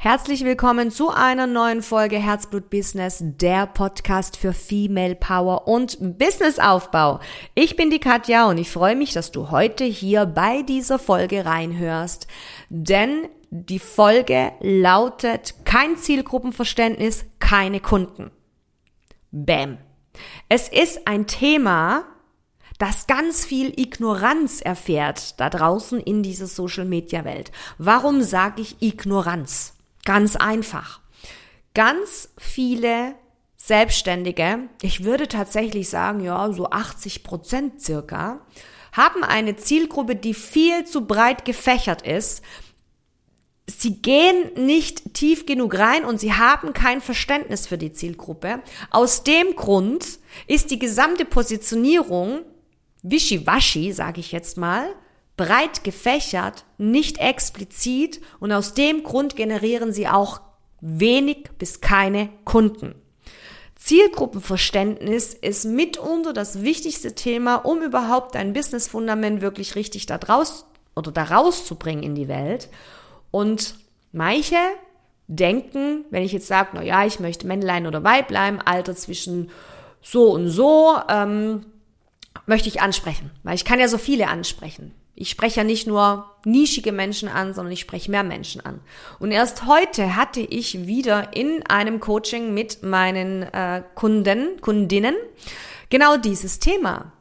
Herzlich willkommen zu einer neuen Folge Herzblut Business, der Podcast für Female Power und Businessaufbau. Ich bin die Katja und ich freue mich, dass du heute hier bei dieser Folge reinhörst, denn die Folge lautet: kein Zielgruppenverständnis, keine Kunden. Bäm. Es ist ein Thema, das ganz viel Ignoranz erfährt da draußen in dieser Social-Media-Welt. Warum sage ich Ignoranz? Ganz einfach. Ganz viele Selbstständige, ich würde tatsächlich sagen, ja, so 80% circa, haben eine Zielgruppe, die viel zu breit gefächert ist. Sie gehen nicht tief genug rein und sie haben kein Verständnis für die Zielgruppe. Aus dem Grund ist die gesamte Positionierung wischiwaschi, sage ich jetzt mal, breit gefächert, nicht explizit, und aus dem Grund generieren sie auch wenig bis keine Kunden. Zielgruppenverständnis ist mitunter das wichtigste Thema, um überhaupt dein Business-Fundament wirklich richtig daraus zu bringen in die Welt. Und manche denken, wenn ich jetzt sage, na ja, ich möchte Männlein oder Weiblein, Alter zwischen so und so, möchte ich ansprechen, weil ich kann ja so viele ansprechen. Ich spreche ja nicht nur nischige Menschen an, sondern ich spreche mehr Menschen an. Und erst heute hatte ich wieder in einem Coaching mit meinen Kundinnen genau dieses Thema.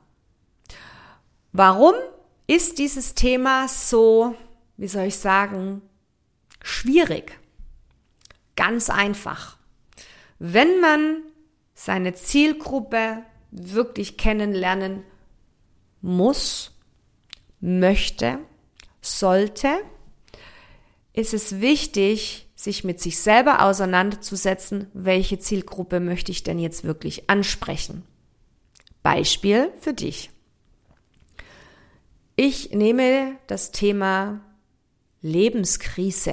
Warum ist dieses Thema so, wie soll ich sagen, schwierig? Ganz einfach. Wenn man seine Zielgruppe wirklich kennenlernen muss, möchte, sollte, ist es wichtig, sich mit sich selber auseinanderzusetzen, welche Zielgruppe möchte ich denn jetzt wirklich ansprechen. Beispiel für dich. Ich nehme das Thema Lebenskrise.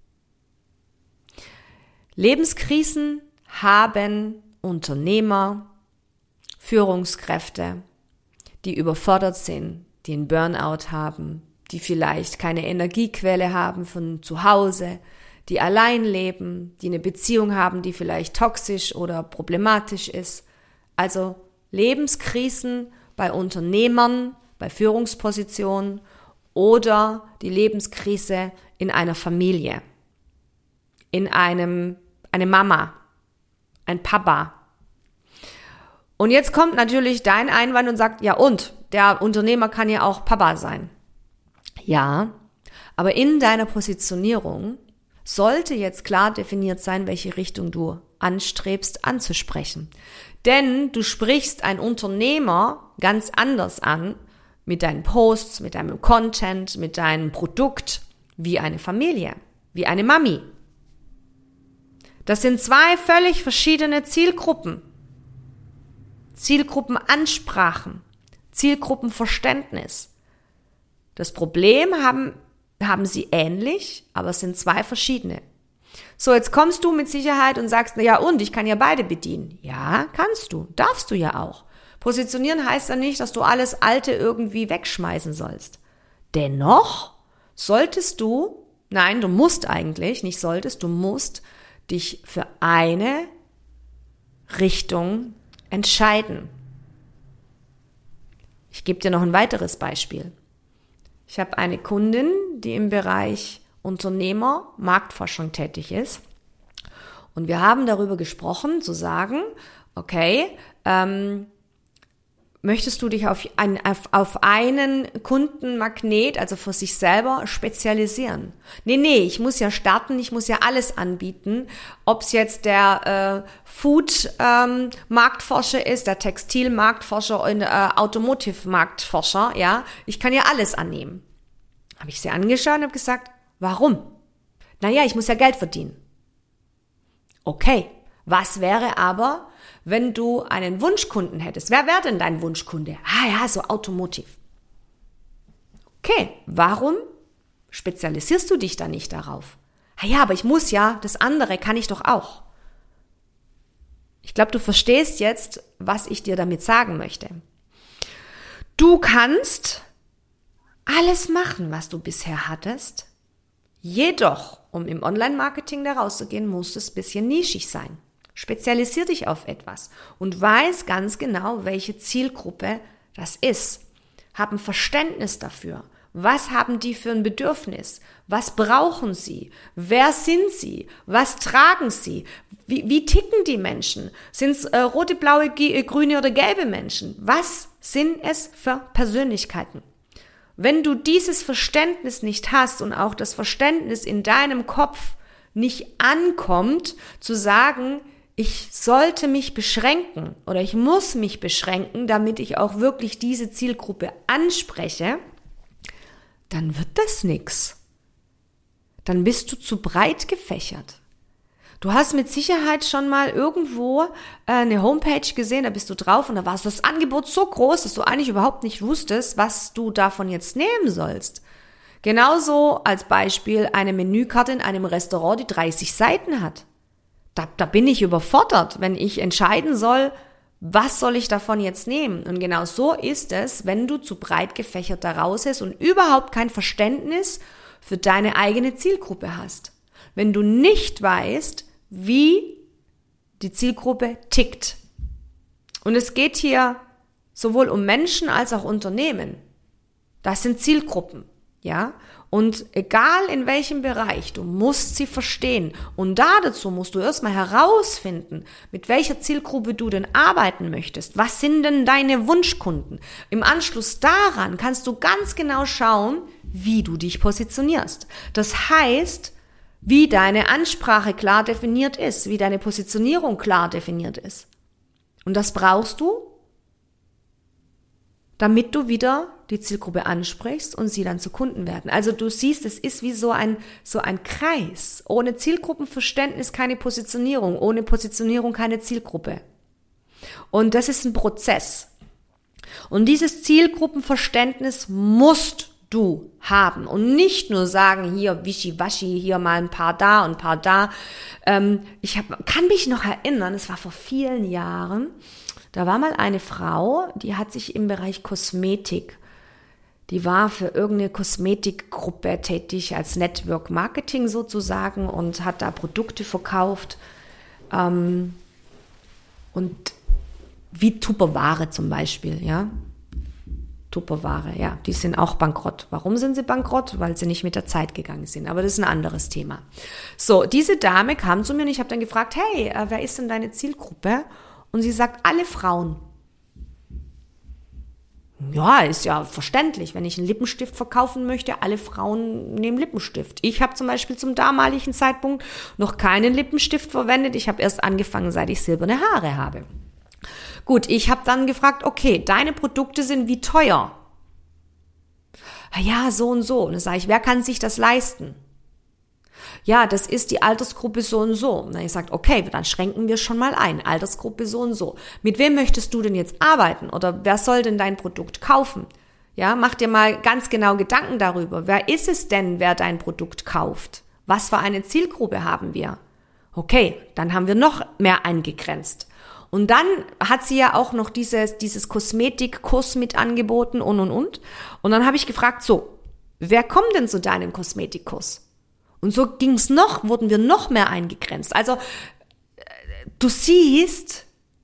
Lebenskrisen haben Unternehmer, Führungskräfte, die überfordert sind, die einen Burnout haben, die vielleicht keine Energiequelle haben von zu Hause, die allein leben, die eine Beziehung haben, die vielleicht toxisch oder problematisch ist. Also Lebenskrisen bei Unternehmern, bei Führungspositionen oder die Lebenskrise in einer Familie, in eine Mama, ein Papa. Und jetzt kommt natürlich dein Einwand und sagt, ja und, der Unternehmer kann ja auch Papa sein. Ja, aber in deiner Positionierung sollte jetzt klar definiert sein, welche Richtung du anstrebst anzusprechen. Denn du sprichst einen Unternehmer ganz anders an mit deinen Posts, mit deinem Content, mit deinem Produkt, wie eine Familie, wie eine Mami. Das sind zwei völlig verschiedene Zielgruppen. Zielgruppenansprachen, Zielgruppenverständnis. Das Problem haben sie ähnlich, aber es sind zwei verschiedene. So, jetzt kommst du mit Sicherheit und sagst, na ja und, ich kann ja beide bedienen. Ja, kannst du, darfst du ja auch. Positionieren heißt ja nicht, dass du alles Alte irgendwie wegschmeißen sollst. Dennoch du musst dich für eine Richtung entscheiden. Ich gebe dir noch ein weiteres Beispiel. Ich habe eine Kundin, die im Bereich Unternehmer, Marktforschung tätig ist. Und wir haben darüber gesprochen, zu sagen, okay, möchtest du dich auf einen Kundenmagnet, also für sich selber, spezialisieren? Nee, ich muss ja starten, ich muss ja alles anbieten. Ob es jetzt der Food-Marktforscher ist, der Textil-Marktforscher und Automotive-Marktforscher, ja, ich kann ja alles annehmen. Habe ich sie angeschaut und habe gesagt, warum? Naja, ich muss ja Geld verdienen. Okay, was wäre aber, wenn du einen Wunschkunden hättest? Wer wäre denn dein Wunschkunde? So Automotive. Okay, warum spezialisierst du dich da nicht darauf? Aber ich muss ja, das andere kann ich doch auch. Ich glaube, du verstehst jetzt, was ich dir damit sagen möchte. Du kannst alles machen, was du bisher hattest, jedoch um im Online-Marketing da rauszugehen, muss es ein bisschen nischig sein. Spezialisier dich auf etwas und weiß ganz genau, welche Zielgruppe das ist. Hab ein Verständnis dafür. Was haben die für ein Bedürfnis? Was brauchen sie? Wer sind sie? Was tragen sie? Wie ticken die Menschen? Sind es rote, blaue, grüne oder gelbe Menschen? Was sind es für Persönlichkeiten? Wenn du dieses Verständnis nicht hast und auch das Verständnis in deinem Kopf nicht ankommt, zu sagen, ich sollte mich beschränken oder ich muss mich beschränken, damit ich auch wirklich diese Zielgruppe anspreche, dann wird das nix. Dann bist du zu breit gefächert. Du hast mit Sicherheit schon mal irgendwo eine Homepage gesehen, da bist du drauf und da war das Angebot so groß, dass du eigentlich überhaupt nicht wusstest, was du davon jetzt nehmen sollst. Genauso als Beispiel eine Menükarte in einem Restaurant, die 30 Seiten hat. Da bin ich überfordert, wenn ich entscheiden soll, was soll ich davon jetzt nehmen? Und genau so ist es, wenn du zu breit gefächert da raus bist und überhaupt kein Verständnis für deine eigene Zielgruppe hast. Wenn du nicht weißt, wie die Zielgruppe tickt. Und es geht hier sowohl um Menschen als auch Unternehmen. Das sind Zielgruppen, ja? Und egal in welchem Bereich, du musst sie verstehen. Und dazu musst du erstmal herausfinden, mit welcher Zielgruppe du denn arbeiten möchtest. Was sind denn deine Wunschkunden? Im Anschluss daran kannst du ganz genau schauen, wie du dich positionierst. Das heißt, wie deine Ansprache klar definiert ist, wie deine Positionierung klar definiert ist. Und das brauchst du, damit du wieder die Zielgruppe ansprichst und sie dann zu Kunden werden. Also du siehst, es ist wie so ein Kreis. Ohne Zielgruppenverständnis keine Positionierung, ohne Positionierung keine Zielgruppe. Und das ist ein Prozess. Und dieses Zielgruppenverständnis musst du haben und nicht nur sagen, hier wischiwaschi, hier mal ein paar da und ein paar da. Kann mich noch erinnern, es war vor vielen Jahren, da war mal eine Frau, die hat sich im Bereich Kosmetik, die war für irgendeine Kosmetikgruppe tätig als Network Marketing sozusagen und hat da Produkte verkauft und wie Tupperware zum Beispiel, ja. Tupperware, ja, die sind auch bankrott. Warum sind sie bankrott? Weil sie nicht mit der Zeit gegangen sind. Aber das ist ein anderes Thema. So, diese Dame kam zu mir und ich habe dann gefragt, hey, wer ist denn deine Zielgruppe? Und sie sagt, alle Frauen. Ja, ist ja verständlich. Wenn ich einen Lippenstift verkaufen möchte, alle Frauen nehmen Lippenstift. Ich habe zum Beispiel zum damaligen Zeitpunkt noch keinen Lippenstift verwendet. Ich habe erst angefangen, seit ich silberne Haare habe. Gut, ich habe dann gefragt, okay, deine Produkte sind wie teuer? Ja, so und so. Und dann sage ich, wer kann sich das leisten? Ja, das ist die Altersgruppe so und so. Und dann ich sage, okay, dann schränken wir schon mal ein. Altersgruppe so und so. Mit wem möchtest du denn jetzt arbeiten? Oder wer soll denn dein Produkt kaufen? Ja, mach dir mal ganz genau Gedanken darüber. Wer ist es denn, wer dein Produkt kauft? Was für eine Zielgruppe haben wir? Okay, dann haben wir noch mehr eingegrenzt. Und dann hat sie ja auch noch dieses Kosmetikkurs mit angeboten und. Und dann habe ich gefragt, so, wer kommt denn zu deinem Kosmetikkurs? Und so wurden wir noch mehr eingegrenzt. Also, du siehst,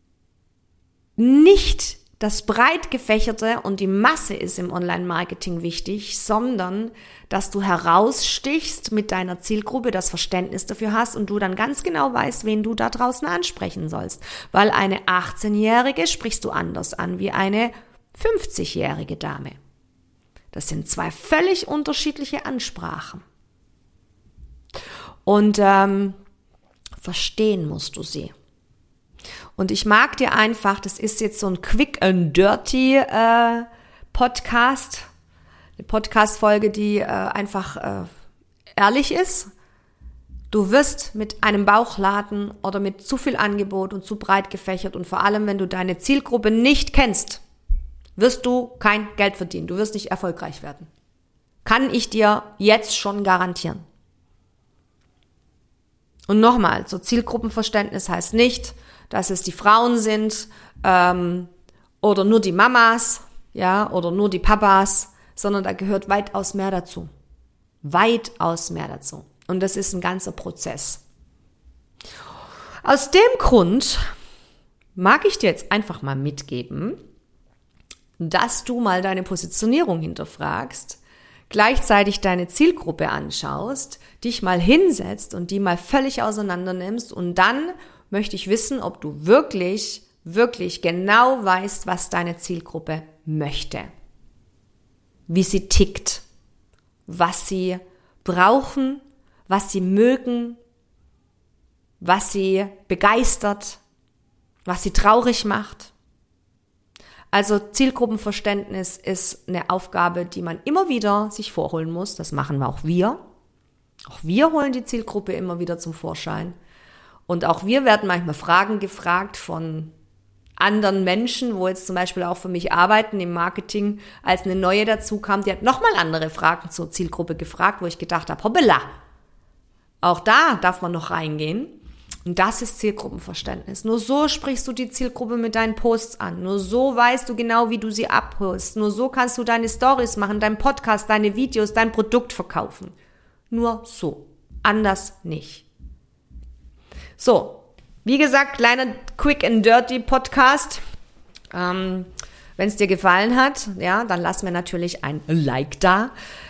nicht das breit gefächerte und die Masse ist im Online-Marketing wichtig, sondern dass du herausstichst mit deiner Zielgruppe, das Verständnis dafür hast und du dann ganz genau weißt, wen du da draußen ansprechen sollst. Weil eine 18-Jährige sprichst du anders an wie eine 50-jährige Dame. Das sind zwei völlig unterschiedliche Ansprachen. Und verstehen musst du sie. Und ich mag dir einfach, das ist jetzt so ein Quick and Dirty Podcast, eine Podcast-Folge, die einfach ehrlich ist. Du wirst mit einem Bauchladen oder mit zu viel Angebot und zu breit gefächert und vor allem, wenn du deine Zielgruppe nicht kennst, wirst du kein Geld verdienen. Du wirst nicht erfolgreich werden. Kann ich dir jetzt schon garantieren. Und nochmal, so Zielgruppenverständnis heißt nicht, dass es die Frauen sind oder nur die Mamas, ja, oder nur die Papas, sondern da gehört weitaus mehr dazu. Weitaus mehr dazu. Und das ist ein ganzer Prozess. Aus dem Grund mag ich dir jetzt einfach mal mitgeben, dass du mal deine Positionierung hinterfragst, gleichzeitig deine Zielgruppe anschaust, dich mal hinsetzt und die mal völlig auseinander nimmst und dann möchte ich wissen, ob du wirklich genau weißt, was deine Zielgruppe möchte, wie sie tickt, was sie brauchen, was sie mögen, was sie begeistert, was sie traurig macht. Also Zielgruppenverständnis ist eine Aufgabe, die man immer wieder sich vorholen muss. Das machen auch wir. Auch wir holen die Zielgruppe immer wieder zum Vorschein. Und auch wir werden manchmal Fragen gefragt von anderen Menschen, wo jetzt zum Beispiel auch für mich arbeiten im Marketing, als eine neue dazu kam, die hat nochmal andere Fragen zur Zielgruppe gefragt, wo ich gedacht habe, hoppala, auch da darf man noch reingehen. Und das ist Zielgruppenverständnis. Nur so sprichst du die Zielgruppe mit deinen Posts an. Nur so weißt du genau, wie du sie abholst. Nur so kannst du deine Stories machen, deinen Podcast, deine Videos, dein Produkt verkaufen. Nur so. Anders nicht. So, wie gesagt, kleiner Quick and Dirty Podcast. Wenn es dir gefallen hat, ja, dann lass mir natürlich ein Like da.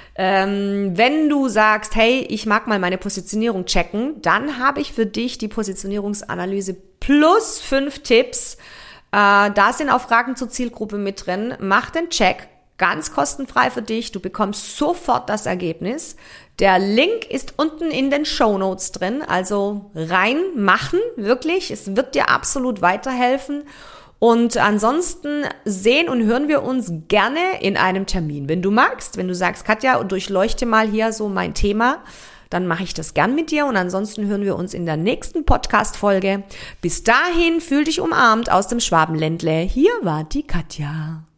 Wenn du sagst, hey, ich mag mal meine Positionierung checken, dann habe ich für dich die Positionierungsanalyse plus 5 Tipps. Da sind auch Fragen zur Zielgruppe mit drin. Mach den Check, ganz kostenfrei für dich. Du bekommst sofort das Ergebnis. Der Link ist unten in den Shownotes drin, also reinmachen, wirklich. Es wird dir absolut weiterhelfen. Und ansonsten sehen und hören wir uns gerne in einem Termin. Wenn du magst, wenn du sagst, Katja, durchleuchte mal hier so mein Thema, dann mache ich das gern mit dir. Und ansonsten hören wir uns in der nächsten Podcast-Folge. Bis dahin, fühl dich umarmt aus dem Schwabenländle. Hier war die Katja.